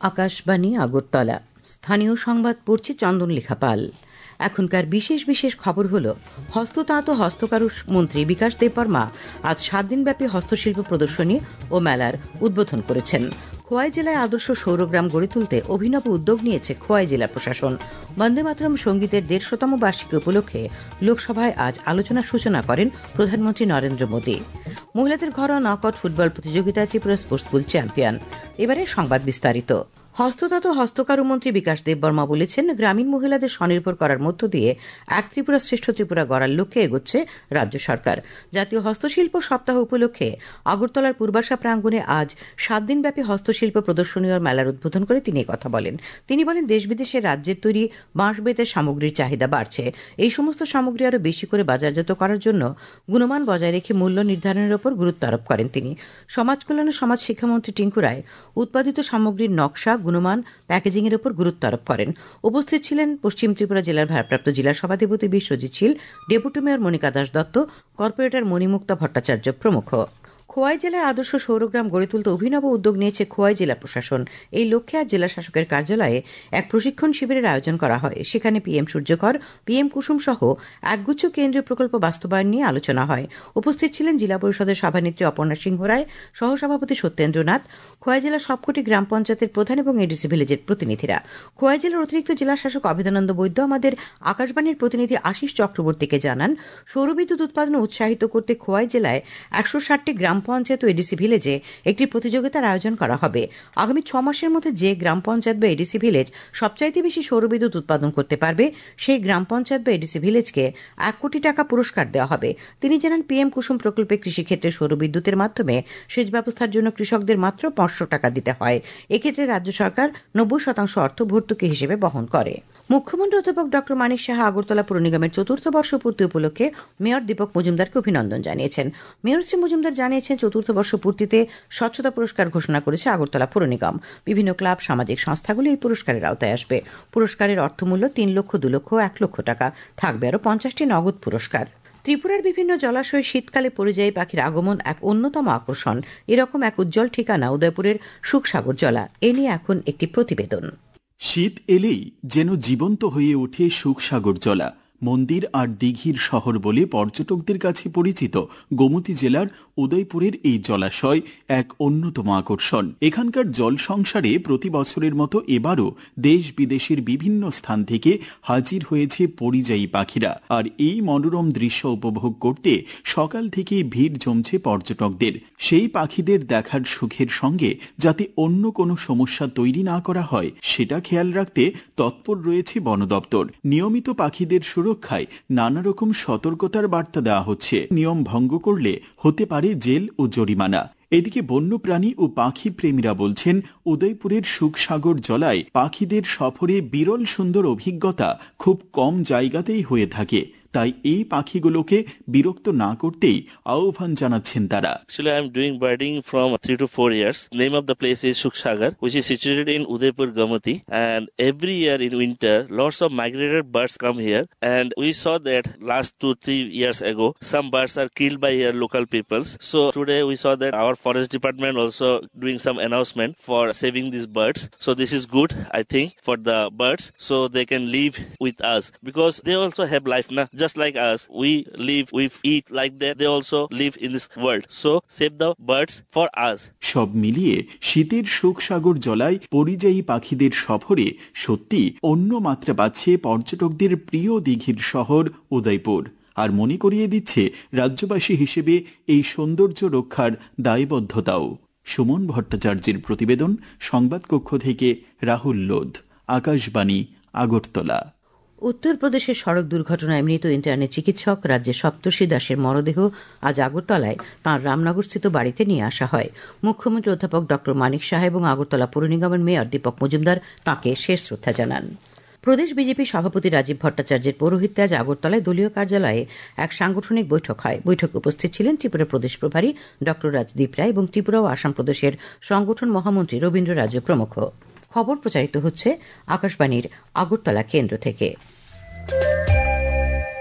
আকাশবাণী আগরতলা। স্থানীয় সংবাদ পড়ছে চন্দনলেখা পাল। এখনকার বিশেষ বিশেষ খবর হলো, হস্ততাঁত ও হস্তকারু মন্ত্রী বিকাশ দেববর্মা আজ 7 দিনব্যাপী হস্তশিল্প প্রদর্শনী ও মেলার উদ্বোধন করেছেন। খোয়াই জেলায় আদর্শ সৌরগ্রাম গড়ে তুলতে অভিনব উদ্যোগ নিয়েছে খোয়াই জেলা প্রশাসন। বন্দে মাতরম সঙ্গীতের 150তম বার্ষিকী উপলক্ষে লোকসভায় আজ আলোচনার সূচনা করেন প্রধানমন্ত্রী নরেন্দ্র মোদী। মহিলাদের ঘরোয়া নকআউট ফুটবল প্রতিযোগিতায় ত্রিপুরা স্পোর্টস স্কুল চ্যাম্পিয়ন। এবারে সংবাদ বিস্তারিত। হস্ততাঁত হস্তকারু মন্ত্রী বিকাশ দেববর্মা বলেছেন, গ্রামীণ মহিলাদের স্বনির্ভর করার মধ্য দিয়ে এক ত্রিপুরা শ্রেষ্ঠ ত্রিপুরা গড়ার লক্ষ্যে এগোচ্ছে রাজ্য সরকার। জাতীয় হস্তশিল্প সপ্তাহ উপলক্ষে আগরতলার পূর্বাশা প্রাঙ্গণে আজ 7 দিনব্যাপী হস্তশিল্প প্রদর্শনী ও মেলার উদ্বোধন করে তিনি কথা বলেন। তিনি বলেন, দেশ বিদেশে রাজ্যের তৈরি বাঁশ বেতের সামগ্রীর চাহিদা বাড়ছে। এই সমস্ত সামগ্রী আরও বেশি করে বাজারজাত করার জন্য গুণমান বজায় রেখে মূল্য নির্ধারণের উপর গুরুত্ব আরোপ করেন তিনি। সমাজ কল্যাণ ও সমাজ শিক্ষামন্ত্রী টিঙ্কু রায় উৎপাদিত সামগ্রীর নকশা, গুণমান, প্যাকেজিং এর উপর গুরুত্ব আরোপ করেন। উপস্থিত ছিলেন পশ্চিম ত্রিপুরা জেলার ভারপ্রাপ্ত জেলা সভাধিপতি Biswajit Shil, deputy mayor Monika Das Dutta, corporator Monimukta Bhattacharya প্রমুখ। খোয়াই জেলায় আদর্শ সৌরগ্রাম গড়ে তুলতে অভিনব উদ্যোগ নিয়েছে খোয়াই জেলা প্রশাসন। এই লক্ষ্যে আজ জেলা শাসকের কার্যালয়ে এক প্রশিক্ষণ শিবিরের আয়োজন করা হয়। সেখানে পিএম সূর্যকর, পিএম কুসুম সহ একগুচ্ছ কেন্দ্রীয় প্রকল্প বাস্তবায়ন নিয়ে আলোচনা হয়। উপস্থিত ছিলেন জেলা পরিষদের সভানেত্রী অপর্ণা সিংহ রায়, সহসভাপতি সত্যেন্দ্রনাথ, খোয়াই জেলার সবকটি গ্রাম পঞ্চায়েতের প্রধান এবং এডিসি ভিলেজের প্রতিনিধিরা। খোয়াই জেলার অতিরিক্ত জেলা শাসক অভেদানন্দ বৈদ্য আমাদের আকাশবাণীর প্রতিনিধি আশিস চক্রবর্তীকে জানান, সৌরবিদ্যুৎ উৎপাদন উৎসাহিত করতে খোয়াই জেলায় 160টি গ্রাম পঞ্চায়েত ও এডিসি ভিলেজে একটি প্রতিযোগিতার আয়োজন করা হবে। আগামী 6 মাসের মধ্যে যে গ্রাম পঞ্চায়েত বা এডিসি ভিলেজ সবচাইতে বেশি সৌরবিদ্যুৎ উৎপাদন করতে পারবে, সেই গ্রাম পঞ্চায়েত বা এডিসি ভিলেজকে 1 কোটি টাকা পুরস্কার দেওয়া হবে। তিনি জানান, পিএম কুসুম প্রকল্পে কৃষিক্ষেত্রে সৌরবিদ্যুতের মাধ্যমে সেচ ব্যবস্থার জন্য কৃষকদের মাত্র 500 টাকা দিতে হয়। এক্ষেত্রে রাজ্য সরকার 90% অর্থ ভর্তুকি হিসেবে বহন করে। মুখ্যমন্ত্রী অধ্যাপক ড মানিক সাহা আগরতলা পুর নিগমের 4র্থ বর্ষপূর্তি উপলক্ষে মেয়র দীপক মজুমদারকে অভিনন্দন জানিয়েছেন। মেয়র শ্রী মজুমদার জানিয়েছেন, 4র্থ বর্ষপূর্তিতে স্বচ্ছতা পুরস্কার ঘোষণা করেছে আগরতলা পুর নিগম। বিভিন্ন ক্লাব, সামাজিক সংস্থাগুলি এই পুরস্কারের আওতায় আসবে। পুরস্কারের অর্থমূল্য 3 লক্ষ, 2 লক্ষ, 1 লক্ষ টাকা। থাকবে আরও 50টি নগদ পুরস্কার। ত্রিপুরার বিভিন্ন জলাশয়ে শীতকালে পরিযায়ী পাখির আগমন এক অন্যতম আকর্ষণ। এরকম এক উজ্জ্বল ঠিকানা উদয়পুরের সুখসাগর জলা। এ নিয়ে এখন একটি প্রতিবেদন। শীত এলেই যেন জীবন্ত হয়ে ওঠে সুখসাগর জলা। মন্দির আর দিঘির শহর বলে পর্যটকদের কাছে পরিচিত গোমতী জেলার উদয়পুরের এই জলাশয় এক অন্যতম আকর্ষণ। এখানকার জল সংসারে প্রতি বছরের মতো এবারও দেশ বিদেশের বিভিন্ন স্থান থেকে হাজির হয়েছে পরিযায়ী পাখিরা। আর এই মনোরম দৃশ্য উপভোগ করতে সকাল থেকে ভিড় জমছে পর্যটকদের। সেই পাখিদের দেখার সুখের সঙ্গে যাতে অন্য কোনো সমস্যা তৈরি না করা হয়, সেটা খেয়াল রাখতে তৎপর রয়েছে বন দপ্তর। নিয়মিত পাখিদের সুরক্ষায় নানা রকম সতর্কতার বার্তা দেওয়া হচ্ছে। নিয়ম ভঙ্গ করলে হতে পারে জেল ও জরিমানা। এদিকে বন্যপ্রাণী ও পাখি প্রেমীরা বলছেন, উদয়পুরের সুখসাগর জলায় পাখিদের সফরে বিরল সুন্দর অভিজ্ঞতা খুব কম জায়গাতেই হয়ে থাকে। তাই এই পাখিগুলোকে বিরক্ত না করতেই আহ্বান জানাচ্ছেন তারা। Actually, I am doing birding from 3 to 4 years. Name of the place is Sukhsagar, which is situated in Udaipur, Gamati. And every year in winter, lots of migrated birds come here. And we saw that last 2-3 years ago, some birds are killed by here local peoples. So today we saw that our forest department also doing some announcement for saving these birds. So this is good, I think, for the birds, so they can live with us, because they also have life now. Just like us, we live, we eat like that. They also live in this world. So save the birds for us. সব মিলিয়ে শীতের সুখসাগর জলায় পরিযায়ী পাখিদের সফরে সত্যি অন্য মাত্রা পাচ্ছে পর্যটকদের প্রিয় দিঘির শহর উদয়পুর। আর মনে করিয়ে দিচ্ছে রাজ্যবাসী হিসেবে এই সৌন্দর্য রক্ষার দায়বদ্ধতাও। সুমন ভট্টাচার্যের প্রতিবেদন, সংবাদকক্ষ থেকে রাহুল লোধ, আকাশবাণী, আগরতলা। উত্তরপ্রদেশের সড়ক দুর্ঘটনায় মৃত ইন্টার্নের চিকিৎসক রাজ্যের সপ্তর্ষি দাসের মরদেহ আজ আগরতলায় তাঁর রামনগরস্থিত বাড়িতে নিয়ে আসা হয়। মুখ্যমন্ত্রী অধ্যাপক ড মানিক সাহা এবং আগরতলা পুর নিগমের মেয়র দীপক মজুমদার তাঁকে শেষ শ্রদ্ধা জানান। প্রদেশ বিজেপি সভাপতি রাজীব ভট্টাচার্যের পৌরোহিত্যে আজ আগরতলায় দলীয় কার্যালয়ে এক সাংগঠনিক বৈঠক হয়। বৈঠকে উপস্থিত ছিলেন ত্রিপুরা প্রদেশ প্রভারী ড রাজদীপ রায় এবং ত্রিপুরা ও আসাম প্রদেশের সংগঠন মহামন্ত্রী রবীন্দ্র রাজু প্রমুখ। খবর প্রচারিত হচ্ছে আকাশবাণীর আগরতলা কেন্দ্র থেকে।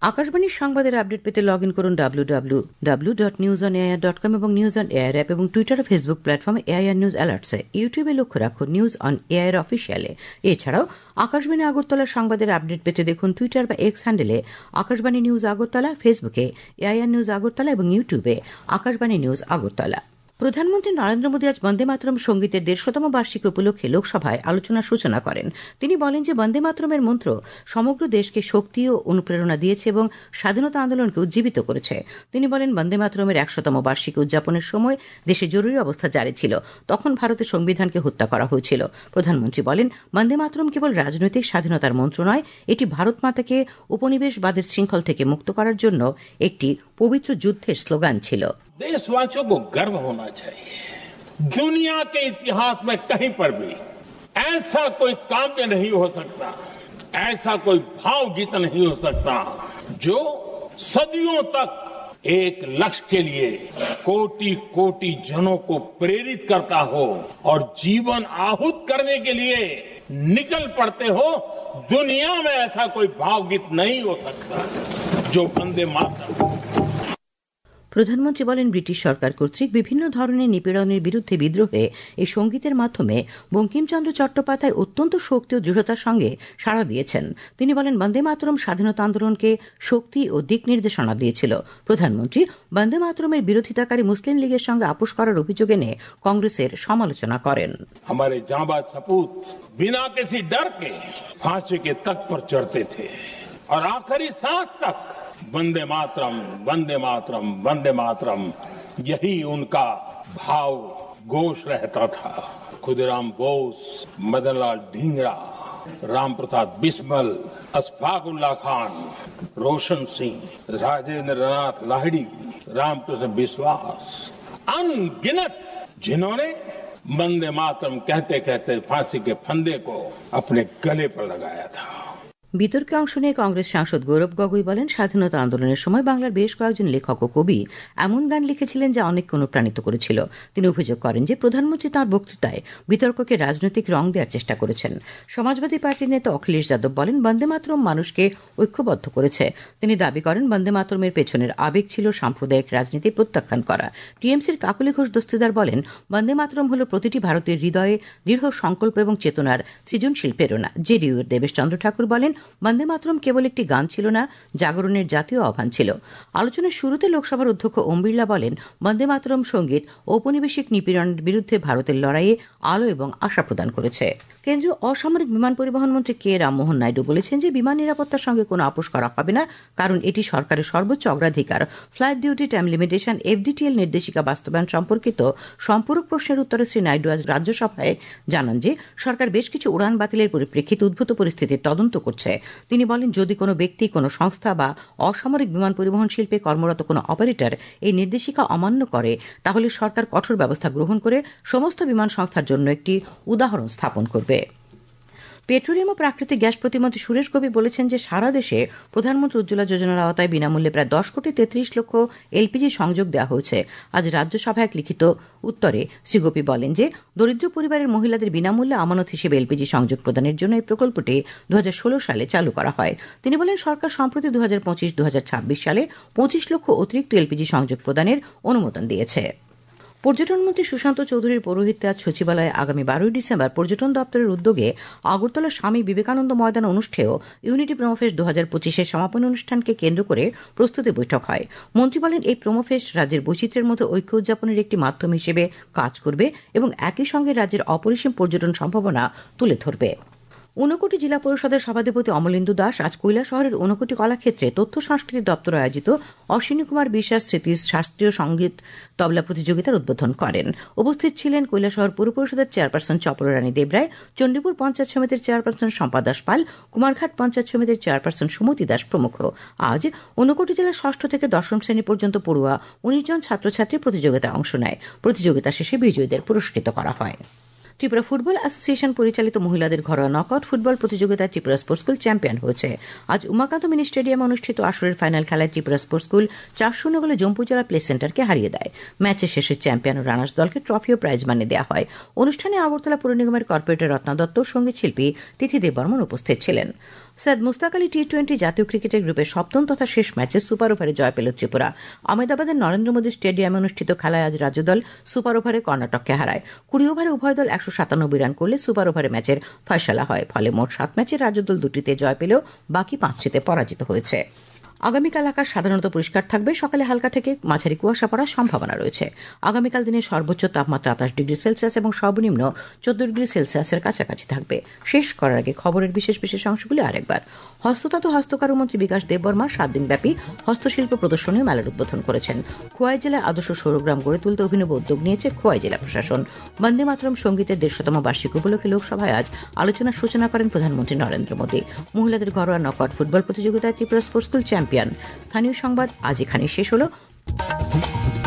আকাশবাণীর সংবাদের আপডেট পেতে লগ ইন করুন www.newsonair.com এবং নিউজ অন এয়ার অ্যাপ এবং টুইটার ও ফেসবুক প্ল্যাটফর্মে এআইআর নিউজ অ্যালার্টসে। ইউটিউবে লক্ষ্য রাখুন নিউজ অন এয়ার অফিসিয়ালে। এছাড়াও আকাশবাণী আগরতলার সংবাদের আপডেট পেতে দেখুন টুইটার বা এক্স হ্যান্ডেলে আকাশবাণী নিউজ আগরতলা, ফেসবুকে এআইআর নিউজ আগরতলা এবং ইউটিউবে আকাশবাণী নিউজ আগরতলা। প্রধানমন্ত্রী নরেন্দ্র মোদী আজ বন্দে মাতরম সঙ্গীতের 150তম বার্ষিকী উপলক্ষে লোকসভায় আলোচনার সূচনা করেন। তিনি বলেন যে বন্দে মাতরমের মন্ত্র সমগ্র দেশকে শক্তি ও অনুপ্রেরণা দিয়েছে এবং স্বাধীনতা আন্দোলনকে উজ্জীবিত করেছে। তিনি বলেন বন্দে মাতরমের 100তম বার্ষিকী উদযাপনের সময় দেশে জরুরি অবস্থা জারি ছিল, তখন ভারতের সংবিধানকে হত্যা করা হয়েছিল। প্রধানমন্ত্রী বলেন বন্দে মাতরম কেবল রাজনৈতিক স্বাধীনতার মন্ত্র নয়, এটি ভারত মাতাকে উপনিবেশবাদের শৃঙ্খল থেকে মুক্ত করার জন্য একটি পবিত্র যুদ্ধের স্লোগান ছিল। देशवासियों को गर्व होना चाहिए। दुनिया के इतिहास में कहीं पर भी ऐसा कोई काव्य नहीं हो सकता, ऐसा कोई भावगीत नहीं हो सकता जो सदियों तक एक लक्ष्य के लिए कोटि कोटि जनों को प्रेरित करता हो और जीवन आहूत करने के लिए निकल पड़ते हो। दुनिया में ऐसा कोई भावगीत नहीं हो सकता जो वंदे मातरम। প্রধানমন্ত্রী বলেন ব্রিটিশ সরকার কর্তৃক বিভিন্ন ধরনের নিপীড়নের বিরুদ্ধে বিদ্রোহে এই সঙ্গীতের মাধ্যমে বঙ্কিমচন্দ্র চট্টোপাধ্যায় অত্যন্ত শক্তি ও দৃঢ়তার সঙ্গে সাড়া দিয়েছেন। তিনি বলেন বন্দে মাতরম স্বাধীনতা আন্দোলনকে শক্তি ও দিক নির্দেশনা দিয়েছিল। প্রধানমন্ত্রী বন্দে মাতরমের বিরোধিতাকারী মুসলিম লীগের সঙ্গে আপোষ করার অভিযোগ এনে কংগ্রেসের সমালোচনা করেন। हमारे जांबाज सपूत बिना किसी डर के फांसी के तख्त पर चढ़ते थे और आखिरी सांस तक वंदे मातरम वंदे मातरम वंदे मातरम यही उनका भाव घोष रहता था। खुदीराम बोस, मदनलाल ढींगरा, राम प्रसाद बिस्मल, अशफाकुल्ला खान, रोशन सिंह, राजेंद्र नाथ लाहिड़ी, रामकृष्ण बिस्वास, अनगिनत जिन्होंने वंदे मातरम कहते कहते फांसी के फंदे को अपने गले पर लगाया था। বিতর্কে অংশ নিয়ে কংগ্রেস সাংসদ গৌরব গগৈ বলেন স্বাধীনতা আন্দোলনের সময় বাংলার বেশ কয়েকজন লেখক ও কবি এমন গান লিখেছিলেন যা অনেককে অনুপ্রাণিত করেছিল। তিনি অভিযোগ করেন যে প্রধানমন্ত্রী তাঁর বক্তৃতায় বিতর্ককে রাজনৈতিক রং দেওয়ার চেষ্টা করেছেন। সমাজবাদী পার্টির নেতা অখিলেশ যাদব বলেন বন্দে মাতরম মানুষকে ঐক্যবদ্ধ করেছে। তিনি দাবি করেন বন্দে মাতরমের পেছনের আবেগ ছিল সাম্প্রদায়িক রাজনীতি প্রত্যাখ্যান করা। টিএমসির কাকলি ঘোষ দস্তিদার বলেন বন্দে মাতরম হল প্রতিটি ভারতীয় হৃদয়ে দৃঢ় সংকল্প এবং চেতনার সৃজনশীল প্রেরণা। জেডিইউ এর দেবেশ চন্দ্র ঠাকুর বলেন বন্দে মাতরম কেবল একটি গান ছিল না, জাগরণের জাতীয় আহ্বান ছিল। আলোচনার শুরুতে লোকসভার অধ্যক্ষ ওম বিড়লা বলেন বন্দে মাতরম সঙ্গীত ঔপনিবেশিক নিপীড়নের বিরুদ্ধে ভারতের লড়াইয়ে আলো এবং আশা প্রদান করেছে। কেন্দ্রীয় অসামরিক বিমান পরিবহন মন্ত্রী কে রামমোহন নাইডু বলেছেন যে বিমান নিরাপত্তার সঙ্গে কোনো আপোষ করা হবে না, কারণ এটি সরকারের সর্বোচ্চ অগ্রাধিকার। Flight duty time limitation FDTL নির্দেশিকা বাস্তবায়ন সম্পর্কিত সম্পূরক প্রশ্নের উত্তরে শ্রী নাইডু আজ রাজ্যসভায় জানান যে সরকার বেশ কিছু উড়ান বাতিলের পরিপ্রেক্ষিতে উদ্ভূত পরিস্থিতির তদন্ত করছে। তিনি বলেন যদি কোনো ব্যক্তি, কোনো সংস্থা বা অসামরিক বিমান পরিবহন শিল্পে কর্মরত কোনো অপারেটর এই নির্দেশিকা অমান্য করে তাহলে সরকার কঠোর ব্যবস্থা গ্রহণ করে সমস্ত বিমান সংস্থার জন্য একটি উদাহরণ স্থাপন করবে। পেট্রোলিয়াম ও প্রাকৃতিক গ্যাস প্রতিমন্ত্রী সুরেশ গোপী বলেছেন যে সারা দেশে প্রধানমন্ত্রী উজ্জ্বলা যোজনার আওতায় বিনামূল্যে প্রায় 10,33 লক্ষ এলপিজি সংযোগ দেওয়া হয়েছে। আজ রাজ্যসভায় এক লিখিত উত্তরে শ্রী গোপী বলেন যে দরিদ্র পরিবারের মহিলাদের বিনামূল্যে আমানত হিসেবে এলপিজি সংযোগ প্রদানের জন্য এই প্রকল্পটি 2016 সালে চালু করা হয়। তিনি বলেন সরকার সম্প্রতি 2025-2026 সালে 25 লক্ষ অতিরিক্ত এলপিজি সংযোগ প্রদানের অনুমোদন দিয়েছে। পর্যটন মন্ত্রী সুশান্ত চৌধুরীর পৌরোহিত্যে আজ সচিবালয়ে আগামী 12 ডিসেম্বর পর্যটন দপ্তরের উদ্যোগে আগরতলা স্বামী বিবেকানন্দ ময়দানে অনুষ্ঠেয় ইউনিটি প্রোমোফেস্ট 2025-এর সমাপনী অনুষ্ঠানকে কেন্দ্র করে প্রস্তুতি বৈঠক হয়। মন্ত্রী বলেন এই প্রোমোফেস্ট রাজ্যের বৈচিত্র্যের মধ্যে ঐক্য উদযাপনের একটি মাধ্যম হিসেবে কাজ করবে এবং একই সঙ্গে রাজ্যের অপরিসীম পর্যটন সম্ভাবনা তুলে ধরবে। ঊনকোটি জেলা পরিষদের সভাধিপতি অমলেন্দু দাস আজ কৈলাসহরের ঊনকোটি কলাক্ষেত্রে তথ্য সংস্কৃতি দপ্তর আয়োজিত অশ্বিনী কুমার বিশ্বাস স্মৃতি শাস্ত্রীয় সঙ্গীত তবলা প্রতিযোগিতার উদ্বোধন করেন। উপস্থিত ছিলেন কৈলাসহর পুর পরিষদের চেয়ারপারসন চপলরানী দেবরায়, চণ্ডীপুর পঞ্চায়েত সমিতির চেয়ারপারসন শম্পা দাস পাল, কুমারঘাট পঞ্চায়েত সমিতির চেয়ারপারসন সুমতি দাস প্রমুখ। আজ ঊনকোটি জেলার 6ষ্ঠ থেকে 10ম শ্রেণী পর্যন্ত পড়ুয়া 19 জন ছাত্রছাত্রী প্রতিযোগিতায় অংশ নেয়। প্রতিযোগিতা শেষে বিজয়ীদের পুরস্কৃত করা হয়। ত্রিপুরা ফুটবল অ্যাসোসিয়েশন পরিচালিত মহিলাদের ঘরোয়া নকআউট ফুটবল প্রতিযোগিতায় ত্রিপুরা স্পোর্টস স্কুল চ্যাম্পিয়ন হয়েছে। আজ উমাকান্ত মিনি স্টেডিয়ামে অনুষ্ঠিত আসরের ফাইনাল খেলায় ত্রিপুরা স্পোর্টস স্কুল 4-0 গোলে জম্পু জেলা প্লে সেন্টারকে হারিয়ে দেয়। ম্যাচের শেষে চ্যাম্পিয়ন ও রানার্স দলকে ট্রফি ও প্রাইজ মানি দেওয়া হয়। অনুষ্ঠানে আগরতলা পৌর নিগমের কর্পোরেটর রত্না দত্ত, সঙ্গীত শিল্পী তিথি দেববর্মন উপস্থিত ছিলেন। সৈয়দ মুস্তাক আলী টি-20 জাতীয় ক্রিকেটের গ্রুপের সপ্তম তথা শেষ ম্যাচে সুপার ওভারে জয় পেল ত্রিপুরা। আহমেদাবাদের নরেন্দ্র মোদী স্টেডিয়ামে অনুষ্ঠিত খেলায় আজ রাজ্যদল সুপার ওভারে কর্ণাটককে হারায়। 20 ওভারে উভয় দল 197 রান করলে সুপার ওভারে ম্যাচের ফয়সালা হয়। ফলে মোট 7 ম্যাচে রাজ্যদল 2টিতে জয় পেলেও বাকি 5টিতে পরাজিত হয়েছে। আগামীকাল আকাশ সাধারণত পরিষ্কার থাকবে। সকালে হালকা থেকে মাঝারি কুয়াশা পড়ার সম্ভাবনা রয়েছে। আগামীকাল দিনের সর্বোচ্চ তাপমাত্রা 28 ডিগ্রি সেলসিয়াস এবং সর্বনিম্ন 14 ডিগ্রি সেলসিয়াসের কাছাকাছি থাকবে। শেষ করার আগে খবরের বিশেষ বিশেষ অংশগুলি আরেকবার। হস্ততাঁত হস্তকারুমন্ত্রী বিকাশ দেববর্মা 7 দিনব্যাপী হস্তশিল্প প্রদর্শনী ও মেলার উদ্বোধন করেছেন। খোয়াই জেলায় আদর্শ সৌরগ্রাম গড়ে তুলতে অভিনব উদ্যোগ নিয়েছে খোয়াই জেলা প্রশাসন। বন্দে মাতরম সঙ্গীতের 150তম বার্ষিকী উপলক্ষে লোকসভায় আজ আলোচনার সূচনা করেন প্রধানমন্ত্রী নরেন্দ্র মোদী। মহিলাদের ঘরোয়া নকআউট ফুটবল প্রতিযোগিতায় ত্রিপুরা স্পোর্টস স্কুল চ্যাম্পিয়ন। স্থানীয় সংবাদ আজ এখানে শেষ হলো।